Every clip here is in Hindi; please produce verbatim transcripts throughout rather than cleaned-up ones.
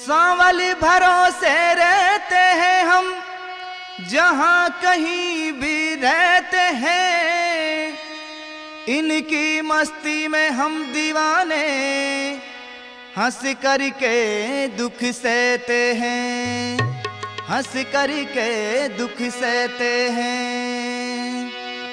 सांवल भरोसे रहते हैं हम, जहां कहीं भी रहते हैं। इनकी मस्ती में हम दीवाने, हंस करके दुख सहते हैं, हंस करके दुख सहते हैं।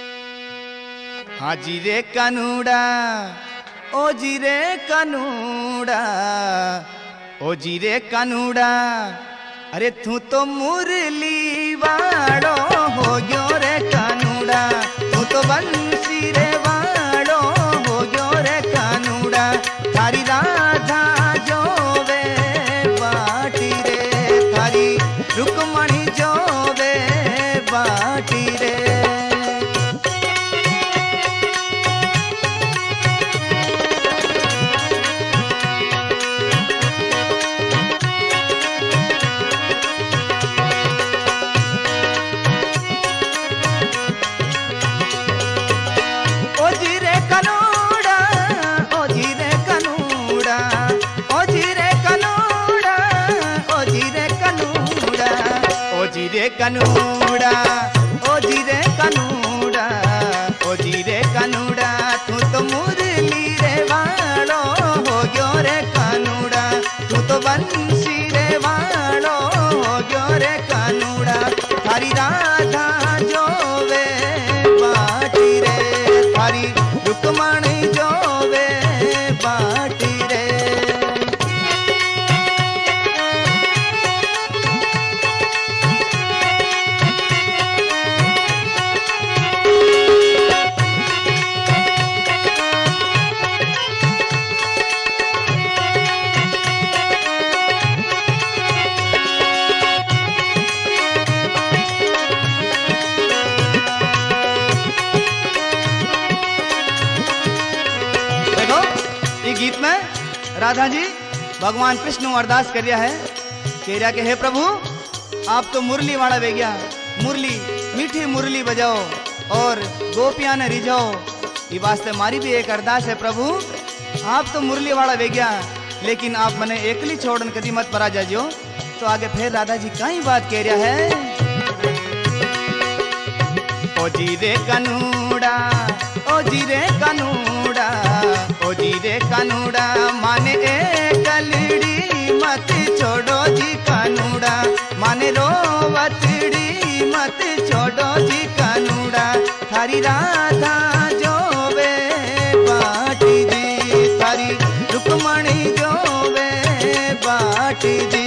हाजी रे कानूड़ा, ओ जी रे कानूड़ा, ओ जी रे कानूड़ा, अरे तू तो मुरली वाड़ो हो गयो रे कानूड़ा, तू तो बंसी रे वाड़ो हो गयो रे कानूड़ा। थारी राधा जो वे बाटी रे, थारी रुक्मणी जो वे बाटी रे। कनूड़ा, ओ जी रे कनूड़ा, ओ जी रे कनूड़ा, तू तो मुरली रे वाड़ो हो गयो रे कानूड़ा, तू तो बंसी रे वाड़ो हो गयो रे कानूड़ा। थारी राधा जो वे बाटी रे, थारी रुक्मणी जो वे बाटी रे। गीत में राधा जी भगवान कृष्ण अरदास करिया है, कह रहा के हे प्रभु आप तो मुरली वाला वेग्या, मुरली मीठी मुरली बजाओ और गोपियां ने रिझाओ। ये वास्ते मारी भी एक अरदास है प्रभु, आप तो मुरली वाला वेग्या, लेकिन आप मने एकली छोड़न कदी मत परा जाजियो। तो आगे फिर राधा जी कई बात कह रहा है। ओ जी रे कानूड़ा, ओ जी रे कानूड़ा, ओ जी रे कानूड़ा, माने ए कलड़ी मत छोड़ो जी कानूड़ा, माने रोवतड़ी मत छोड़ो जी कानूड़ा। थारी राधा जो वे बाटी जी, थारी रुक्मणी जो वे बाटी जी।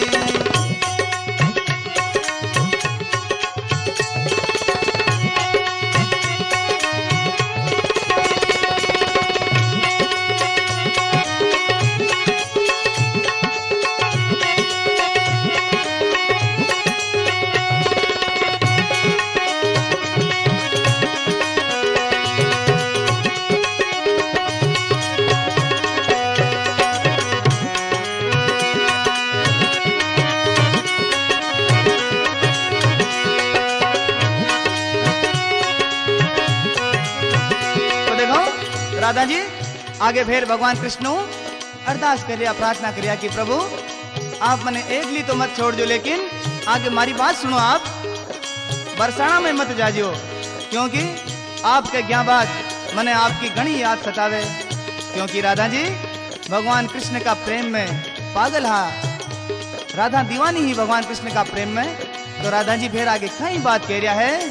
राधा जी आगे फिर भगवान कृष्ण अरदास करिया, प्रार्थना करिया कि प्रभु आप मने एकली तो मत छोड़ दो, लेकिन आगे मारी बात सुनो, आप बरसाना में मत जाजियो, क्योंकि आपके ज्ञा बाद मने आपकी घनी याद सतावे। क्योंकि राधा जी भगवान कृष्ण का प्रेम में पागल हा, राधा दीवानी ही भगवान कृष्ण का प्रेम में। तो राधा जी फिर आगे कई बात कह रहा है।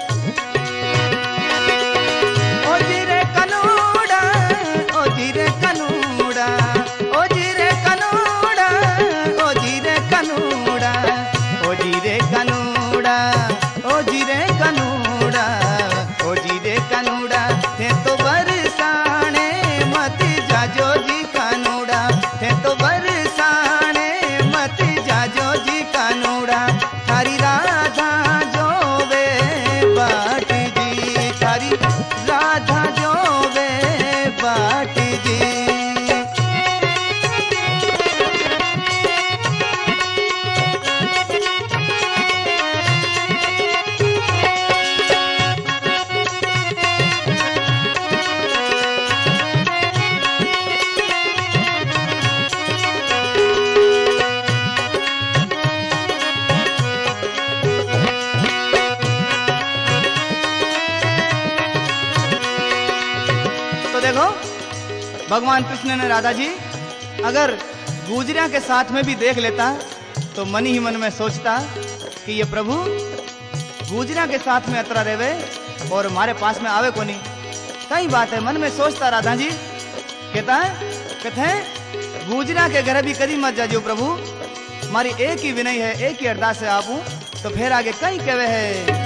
ओ जी रे कानूड़ा, ओ जी रे कानूड़ा, ओ जी रे कानूड़ा, ओ जी रे कानूड़ा, ओ जी रे कानूड़ा, ओ जी रे कानूड़ा, ओ जी रे कानूड़ा, थे तो बरसाने मत जाजो जी कानूड़ा, थे तो बरसाने मत जाजो जी कानूड़ा। थारी राधा जो वे भगवान कृष्ण ने राधा जी अगर गुजरिया के साथ में भी देख लेता तो मन ही मन में सोचता कि ये प्रभु गुजरिया के साथ में अतरा रेवे और हमारे पास में आवे को नहीं। कई बात है मन में सोचता राधा जी कहता है कहते हैं गुजरिया के घर भी कभी मत जाजियो प्रभु, हमारी एक ही विनय है, एक ही अरदास है आपू। तो फिर आगे कई कहवे है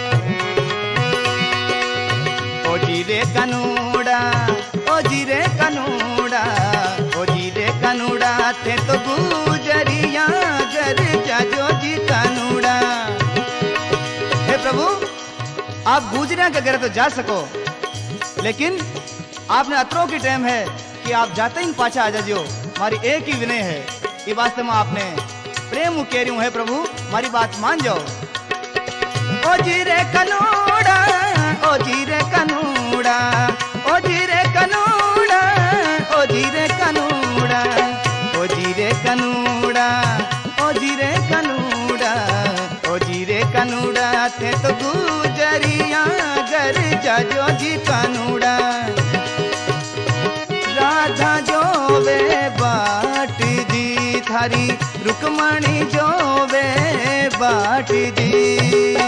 ओ जीरे कनूड़ा ओ जीरे कनूड़ा ओ जीरे कनूड़ा थे तो गुजरिया घर जाजो जी कनूड़ा। हे प्रभु आप गुजरिया के घर तो जा सको, लेकिन आपने अतरों की टाइम है कि आप जाते ही पाछा आ जाजियो, हमारी एक ही विनय है। ये वास्तव में आपने प्रेम कह रही हूँ है प्रभु, हमारी बात मान जाओ। ओ जीरे कनूड़ा ओ जीरे कनूड़ा ओ जीरे कनूड़ा ओ जीरे कनूड़ा ओ जीरे कनूड़ा ओ जीरे कनूड़ा ओ जीरे कनूड़ा थे तो गुजरिया घर जाजो जी कनूड़ा। राधा जो वे बाट जी थारी रुक्मणी जो वे बाट जी।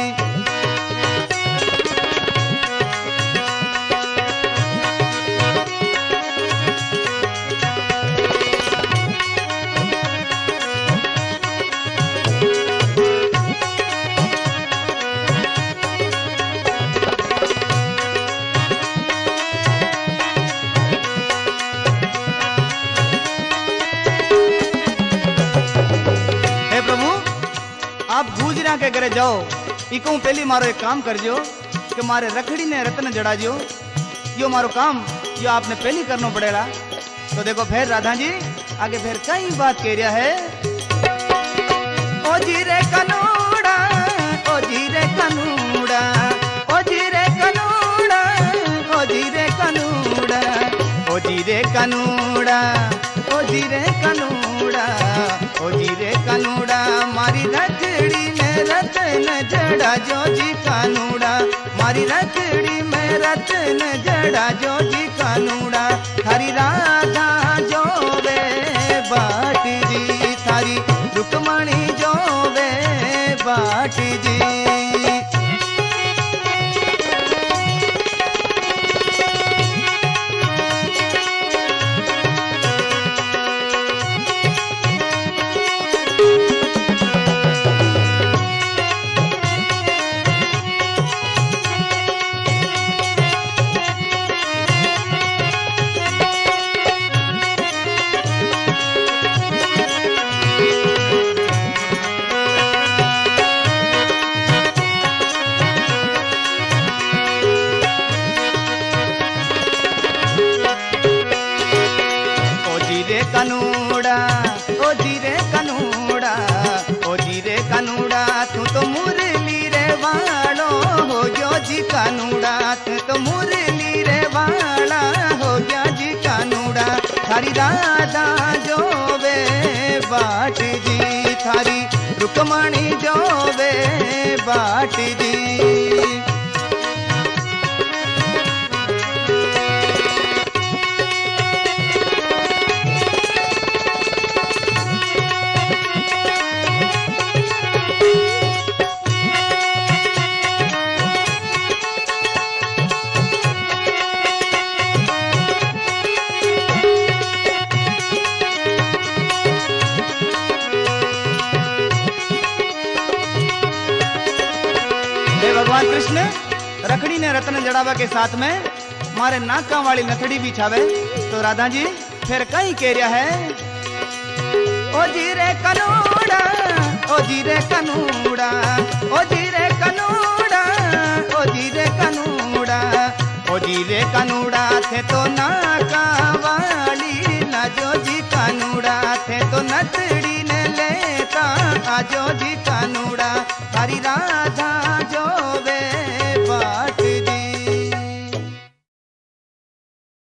आप गुजरिया के घरे जाओ, इको पहली मारो एक काम कर जो कि मारे रखड़ी ने रत्न जड़ा जो, यो मारो काम यो आपने पहली करना पड़ेगा। तो देखो फिर राधा जी आगे फिर कई बात कह रहा है। ओ जीरे कनूड़ा ओ जीरे कनूड़ा ओ जीरे कनूड़ा ओ जीरे कनूड़ा ओ जीरे कनूड़ा ओ जीरे कनूड़ा ओ जीरे कनूड़ा मारी रखड़ी में रत्न जड़ा जो जी कानूड़ा, मारी रखड़ी में रत्न जड़ा जो जी कानूड़ा। थारी राधा जो वे बाट जी थारी रुक्मणी जो वे बाट जी। कनूड़ा ओ जीरे कनूड़ा ओ जीरे कनूड़ा तू तो मुरली रे वालो हो गयो जी कनूड़ा, तू तो मुरली रे वाला हो गया जी कनूड़ा। थारी राधा जो वे बाट जी थारी रुक्मणी जो वे बाट जी। भगवान कृष्ण रखड़ी ने रत्न जड़ावा के साथ में मारे नाका वाली नथड़ी भी छावे। तो राधा जी फिर कहीं कह रहा है ओ जीरे कनूड़ा ओ जीरे कनूड़ा ओ जीरे कनूड़ा ओ जीरे कनूड़ा ओ जीरे कनूड़ा थे तो नाक